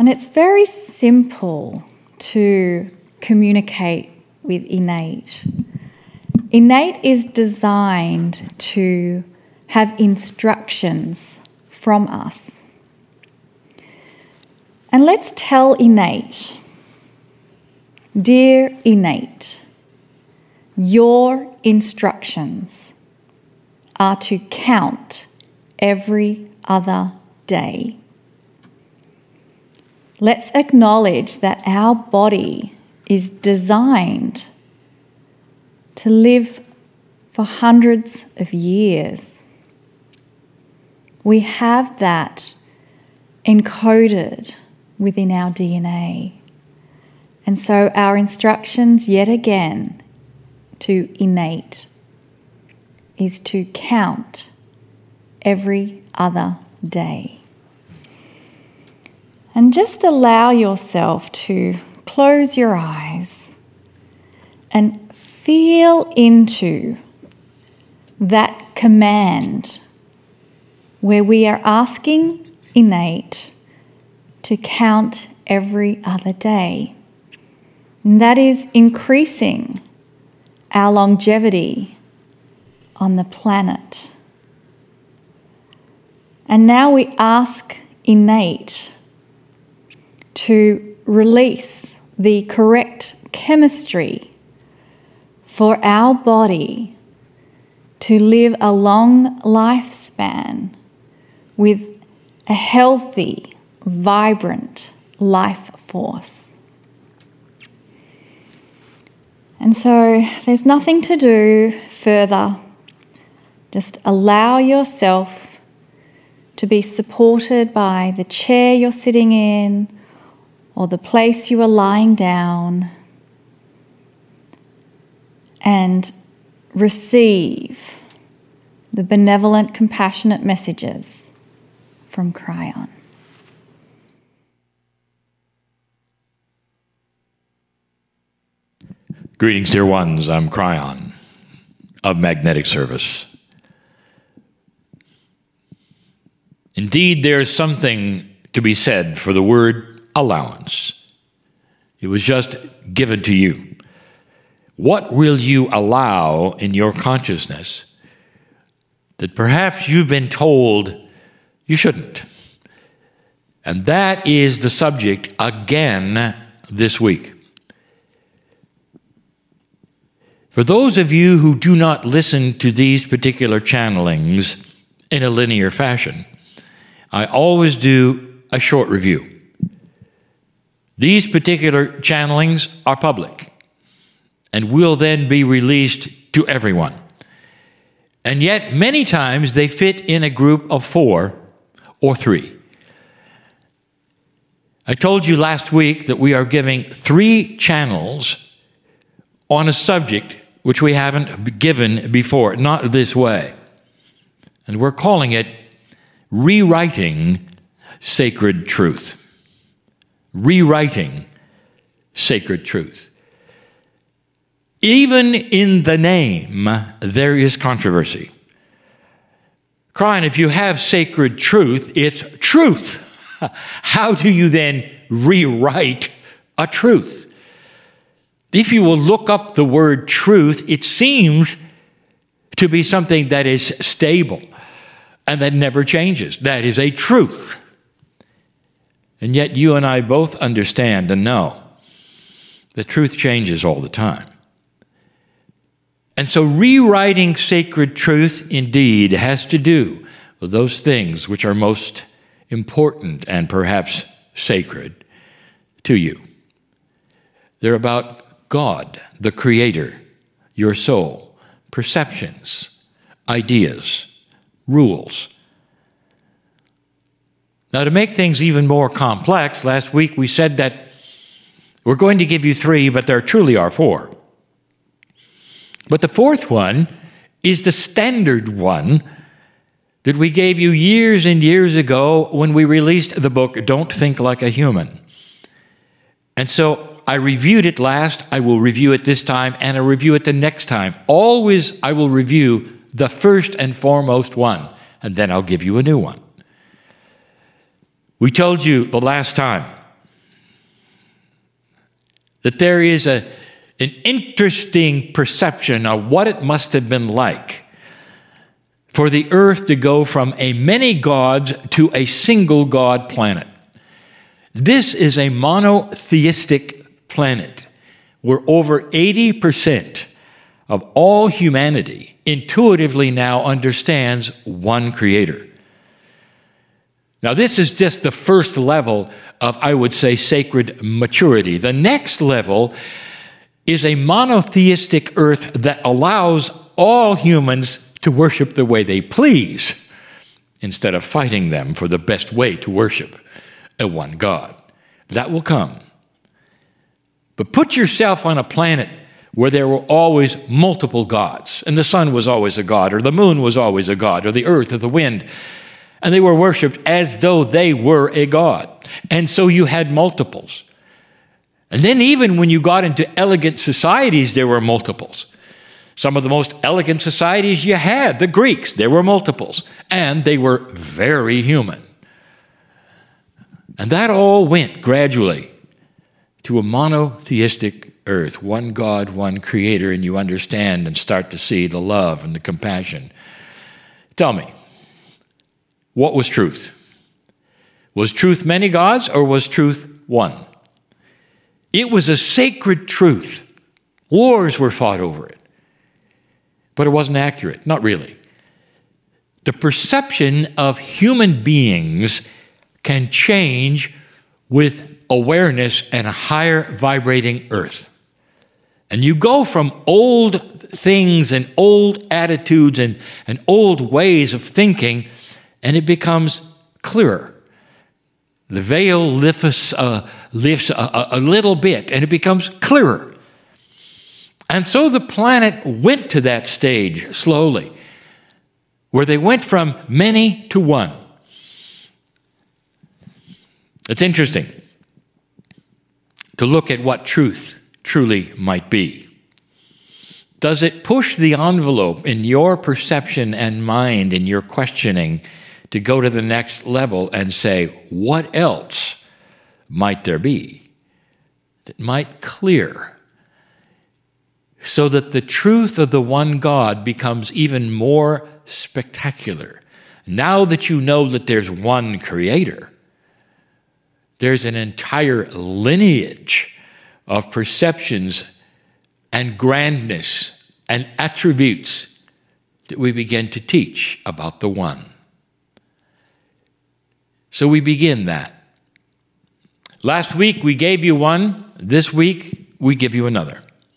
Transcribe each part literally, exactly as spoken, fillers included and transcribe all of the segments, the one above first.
And it's very simple to communicate with innate. Innate is designed to have instructions from us. And let's tell innate, dear innate, your instructions are to count every other day. Let's acknowledge that our body is designed to live for hundreds of years. We have that encoded within our D N A. And so our instructions, yet again, to innate is to count every other day. And just allow yourself to close your eyes and feel into that command where we are asking innate to count every other day. And that is increasing our longevity on the planet. And now we ask innate to release the correct chemistry for our body to live a long lifespan with a healthy, vibrant life force. And so there's nothing to do further. Just allow yourself to be supported by the chair you're sitting in or the place you are lying down, and receive the benevolent, compassionate messages from Kryon. Greetings, dear ones. I'm Kryon of Magnetic Service. Indeed, there's something to be said for the word allowance. It was just given to you. What will you allow in your consciousness that perhaps you've been told you shouldn't? And that is the subject again this week. For those of you who do not listen to these particular channelings in a linear fashion, I always do a short review. These particular channelings are public and will then be released to everyone. And yet, many times they fit in a group of four or three. I told you last week that we are giving three channels on a subject which we haven't given before, not this way. And we're calling it Rewriting Sacred Truth. Rewriting Sacred Truth. Even in the name, there is controversy. Kryon, if you have sacred truth, it's truth. How do you then rewrite a truth? If you will look up the word truth, it seems to be something that is stable and that never changes. That is a truth. And yet you and I both understand and know that truth changes all the time. And so rewriting sacred truth indeed has to do with those things which are most important and perhaps sacred to you. They're about God, the Creator, your soul, perceptions, ideas, rules. Now, to make things even more complex, last week we said that we're going to give you three, but there truly are four. But the fourth one is the standard one that we gave you years and years ago when we released the book, Don't Think Like a Human. And so I reviewed it last, I will review it this time, and I'll review it the next time. Always I will review the first and foremost one, and then I'll give you a new one. We told you the last time that there is a, an interesting perception of what it must have been like for the earth to go from a many gods to a single God planet. This is a monotheistic planet where over eighty percent of all humanity intuitively now understands one creator. Now, this is just the first level of, I would say, sacred maturity. The next level is a monotheistic earth that allows all humans to worship the way they please, instead of fighting them for the best way to worship a one God. That will come. But put yourself on a planet where there were always multiple gods, and the sun was always a god, or the moon was always a god, or the earth or the wind, and they were worshipped as though they were a god. And so you had multiples. And then even when you got into elegant societies, there were multiples. Some of the most elegant societies you had, the Greeks, there were multiples, and they were very human. And that all went gradually to a monotheistic earth, one God, one creator, and you understand and start to see the love and the compassion. Tell me, what was truth? Was truth many gods, or was truth one? It was a sacred truth. Wars were fought over it. But it wasn't accurate, not really. The perception of human beings can change with awareness and a higher vibrating earth. And you go from old things and old attitudes and, and old ways of thinking, and it becomes clearer. The veil lifts, uh, lifts a, a little bit, and it becomes clearer. And so the planet went to that stage slowly, where they went from many to one. It's interesting to look at what truth truly might be. Does it push the envelope in your perception and mind, in your questioning, to go to the next level and say, what else might there be that might clear, so that the truth of the one God becomes even more spectacular? Now that you know that there's one creator, there's an entire lineage of perceptions and grandness and attributes that we begin to teach about the one. So we begin that. Last week we gave you one. This week we give you another.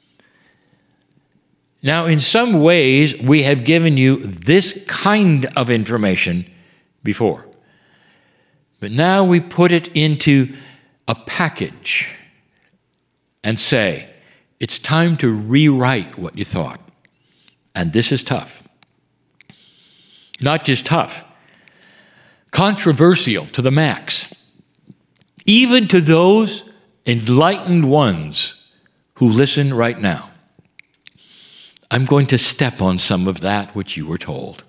Now, in some ways, we have given you this kind of information before. But now we put it into a package and say, it's time to rewrite what you thought. And this is tough. Not just tough, controversial to the max. Even to those enlightened ones who listen right now. I'm going to step on some of that which you were told.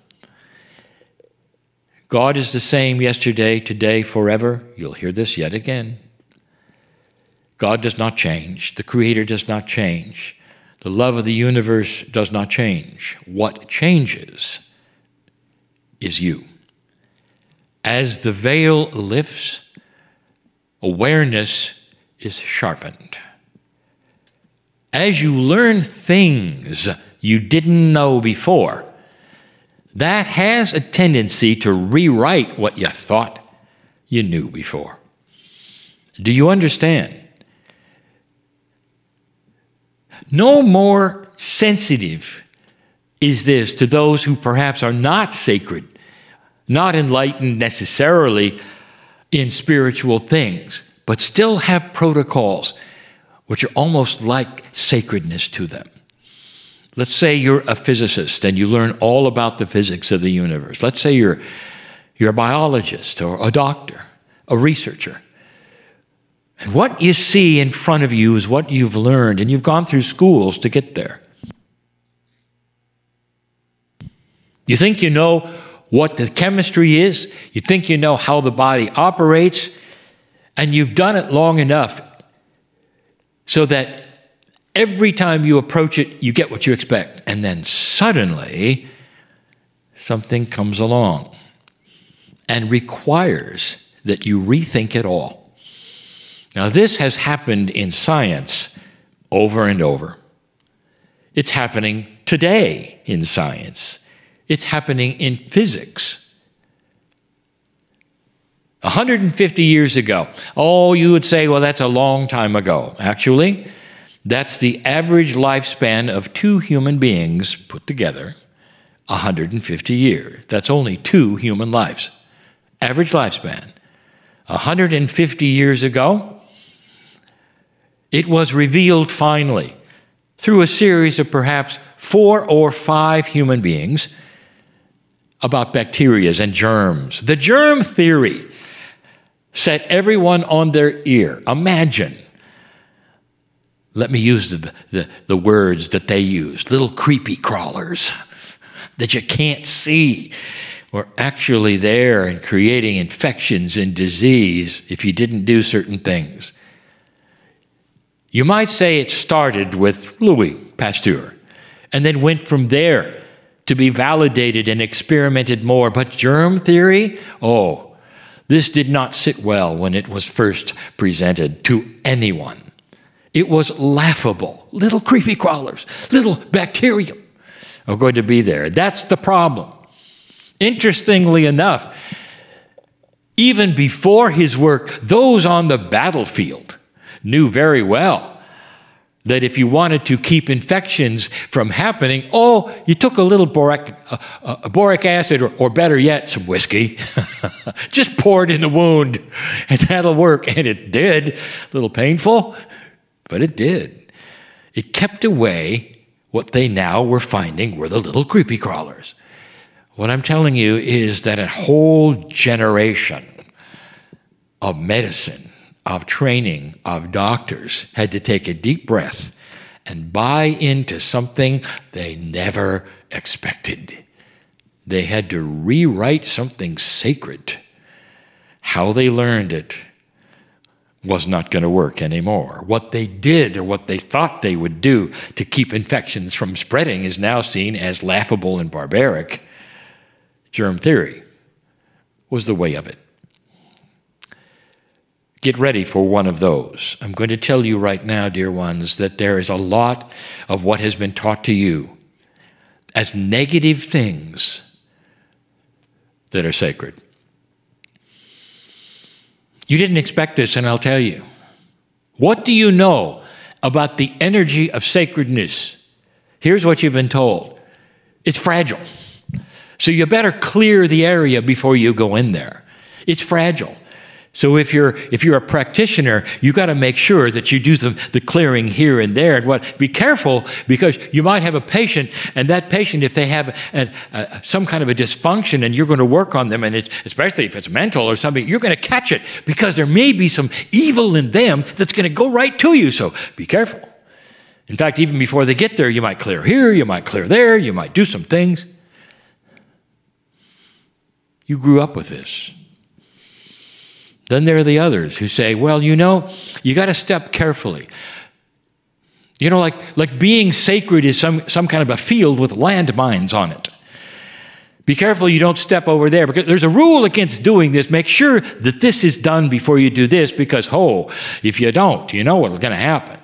God is the same yesterday, today, forever. You'll hear this yet again. God does not change. The Creator does not change. The love of the universe does not change. What changes is you. As the veil lifts, awareness is sharpened. As you learn things you didn't know before, that has a tendency to rewrite what you thought you knew before. Do you understand? No more sensitive is this to those who perhaps are not sacred, not enlightened necessarily in spiritual things, but still have protocols which are almost like sacredness to them. Let's say you're a physicist and you learn all about the physics of the universe. Let's say you're, you're a biologist or a doctor, a researcher. And what you see in front of you is what you've learned, and you've gone through schools to get there. You think you know what the chemistry is, you think you know how the body operates, and you've done it long enough. so that every time you approach it, you get what you expect. And then suddenly, something comes along and requires that you rethink it all. Now, this has happened in science over and over. It's happening today in science. It's happening in physics. one hundred fifty years ago, oh, you would say, well, that's a long time ago. Actually, that's the average lifespan of two human beings put together, one hundred fifty years. That's only two human lives. Average lifespan. one hundred fifty years ago, it was revealed finally through a series of perhaps four or five human beings about bacteria and germs. The germ theory set everyone on their ear. Imagine, let me use the, the, the words that they used, little creepy crawlers that you can't see were actually there and creating infections and disease if you didn't do certain things. You might say it started with Louis Pasteur and then went from there to be validated and experimented more. But germ theory, oh, this did not sit well when it was first presented to anyone. It was laughable. Little creepy crawlers, little bacterium are going to be there. That's the problem. Interestingly enough, even before his work, those on the battlefield knew very well that if you wanted to keep infections from happening, oh, you took a little boric, uh, uh, boric acid, or, or better yet, some whiskey. Just pour it in the wound, and that'll work. And it did. A little painful, but it did. It kept away what they now were finding were the little creepy crawlers. What I'm telling you is that a whole generation of medicine, of training, of doctors had to take a deep breath and buy into something they never expected. They had to rewrite something sacred. How they learned it was not going to work anymore. What they did or what they thought they would do to keep infections from spreading is now seen as laughable and barbaric. Germ theory was the way of it. Get ready for one of those. I'm going to tell you right now, dear ones, that there is a lot of what has been taught to you as negative things that are sacred. You didn't expect this, and I'll tell you. What do you know about the energy of sacredness? Here's what you've been told. It's fragile. So you better clear the area before you go in there. It's fragile. So if you're if you're a practitioner, you got to make sure that you do the, the clearing here and there. And what? Be careful, because you might have a patient, and that patient, if they have a, a, some kind of a dysfunction, and you're going to work on them, and it's, especially if it's mental or something, you're going to catch it because there may be some evil in them that's going to go right to you. So be careful. In fact, even before they get there, you might clear here, you might clear there, you might do some things. You grew up with this. Then there are the others who say, well, you know, you got to step carefully. You know, like, like being sacred is some, some kind of a field with landmines on it. Be careful you don't step over there, because there's a rule against doing this. Make sure that this is done before you do this, because, oh, if you don't, you know what's going to happen.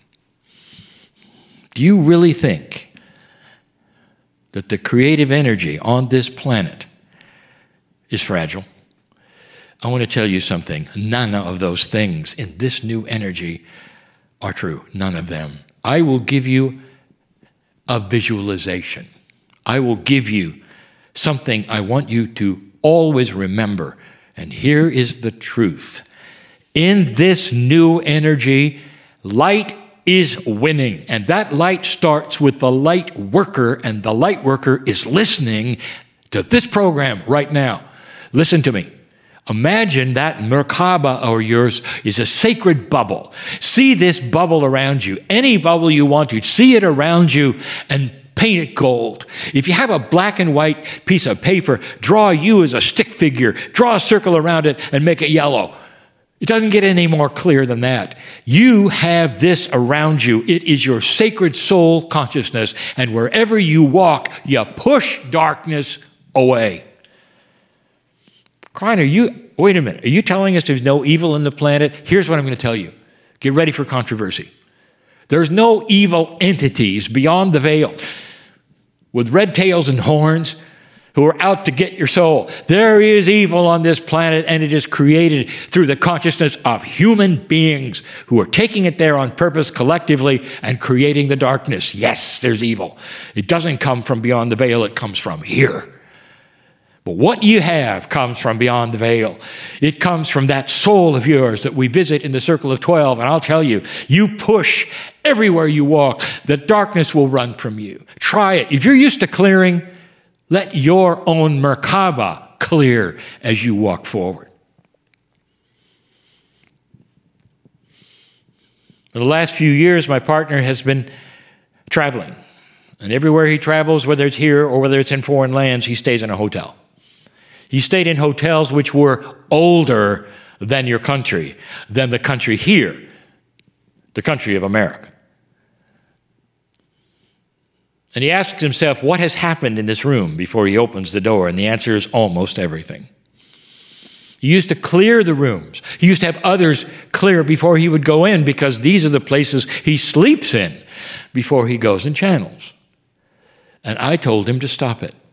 Do you really think that the creative energy on this planet is fragile? I want to tell you something. None of those things in this new energy are true. None of them. I will give you a visualization. I will give you something I want you to always remember. And here is the truth. In this new energy, light is winning. And that light starts with the light worker, and the light worker is listening to this program right now. Listen to me. Imagine that Merkaba or yours is a sacred bubble. See this bubble around you. Any bubble you want to. See it around you and paint it gold. If you have a black and white piece of paper, draw you as a stick figure. Draw a circle around it and make it yellow. It doesn't get any more clear than that. You have this around you. It is your sacred soul consciousness. And wherever you walk, you push darkness away. Klein, are you, wait a minute. Are you telling us there's no evil in the planet? Here's what I'm going to tell you. Get ready for controversy. There's no evil entities beyond the veil with red tails and horns who are out to get your soul. There is evil on this planet, and it is created through the consciousness of human beings who are taking it there on purpose collectively and creating the darkness. Yes, there's evil. It doesn't come from beyond the veil. It comes from here. But what you have comes from beyond the veil. It comes from that soul of yours that we visit in the Circle of Twelve. And I'll tell you, you push everywhere you walk, the darkness will run from you. Try it. If you're used to clearing, let your own Merkaba clear as you walk forward. For the last few years, my partner has been traveling. And everywhere he travels, whether it's here or whether it's in foreign lands, he stays in a hotel. He stayed in hotels which were older than your country, than the country here, the country of America. And he asks himself, what has happened in this room before he opens the door? And the answer is almost everything. He used to clear the rooms. He used to have others clear before he would go in, because these are the places he sleeps in before he goes and channels. And I told him to stop it.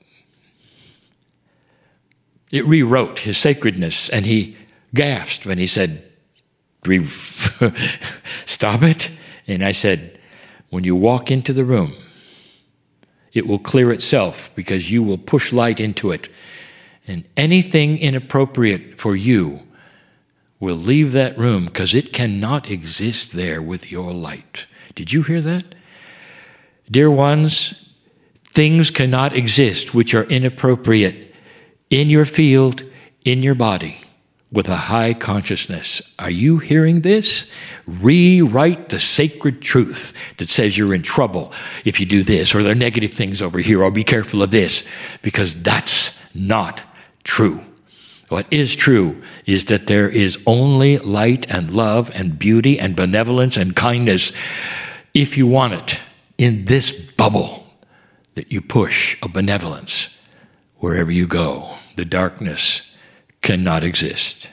It rewrote his sacredness, and he gasped when he said, Re- stop it? And I said, when you walk into the room, it will clear itself because you will push light into it. And anything inappropriate for you will leave that room because it cannot exist there with your light. Did you hear that? Dear ones, things cannot exist which are inappropriate in your field, in your body, with a high consciousness. Are you hearing this? Rewrite the sacred truth that says you're in trouble if you do this, or there are negative things over here, or be careful of this, because that's not true. What is true is that there is only light and love and beauty and benevolence and kindness, if you want it, in this bubble that you push of benevolence. Wherever you go, the darkness cannot exist.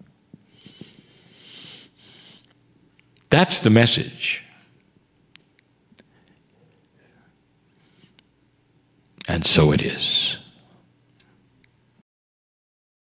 That's the message. And so it is.